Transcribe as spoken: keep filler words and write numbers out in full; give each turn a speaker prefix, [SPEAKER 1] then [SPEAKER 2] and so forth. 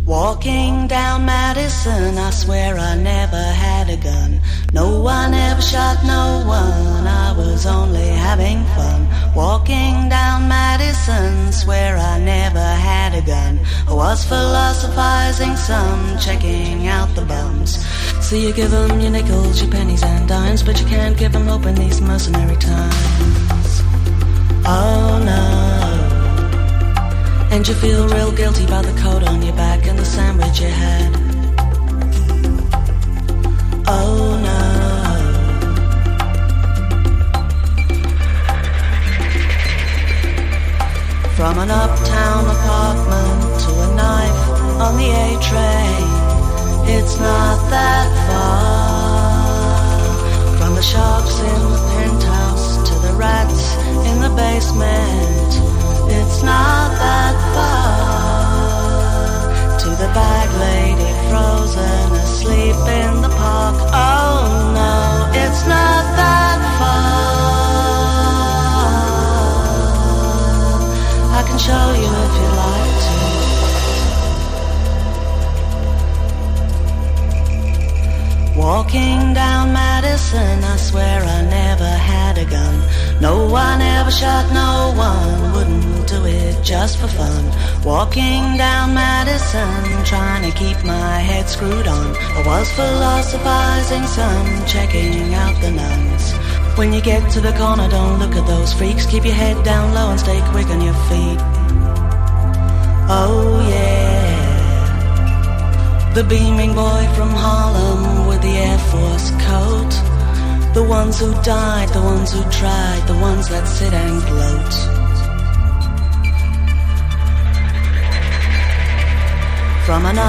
[SPEAKER 1] Walking down Madison, I swear I never had a gun. No one ever shot no one, I was only having fun. Walking down Madison, swear I never had a gun. I was philosophizing some, checking out the bums. So you give them your nickels, your pennies and dimes, but you can't give them hope in these mercenary times. Oh no. And you feel real guilty about the coat on your back and the sandwich you had. Oh no. From an uptown apartment to a knife on the A train, it's not that far. From the sharks in the penthouse to the rats in the basement, it's not that far. To the bag lady frozen asleep in the park, oh no, it's not that far. I can show you if you'd like to. Walking down Madison, I swear I never had a gun. No one ever shot no one, wouldn't do it just for fun. Walking down Madison, trying to keep my head screwed on. I was philosophizing some, checking out the nuns. When you get to the corner, don't look at those freaks. Keep your head down low and stay quick on your feet. Oh yeah. The beaming boy from Harlem with the Air Force coat. The ones who died, the ones who tried, the ones that sit and gloat. From an